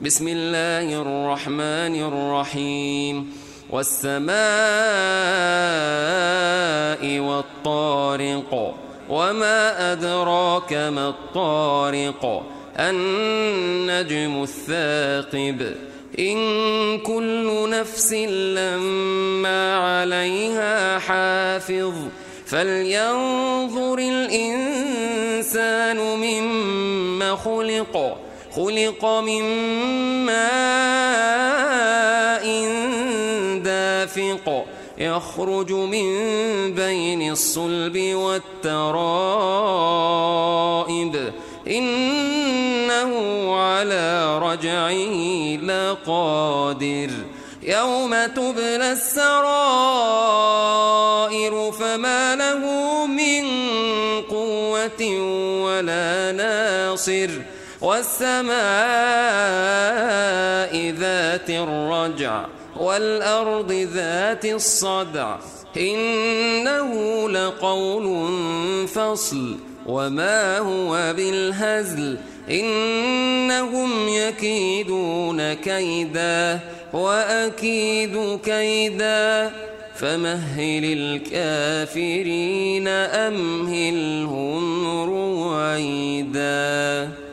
بسم الله الرحمن الرحيم والسماء والطارق وما أدراك ما الطارق النجم الثاقب إن كل نفس لما عليها حافظ فلينظر الإنسان مما خلق من ماء دافق يخرج من بين الصلب والترائب إنه على رجعه لقادر يوم تبلى السرائر فما له من قوة ولا ناصر والسماء ذات الرجع والأرض ذات الصدع إنه لقول فصل وما هو بالهزل إنهم يكيدون كيدا وأكيد كيدا فمهل الكافرين أمهلهم رويدا.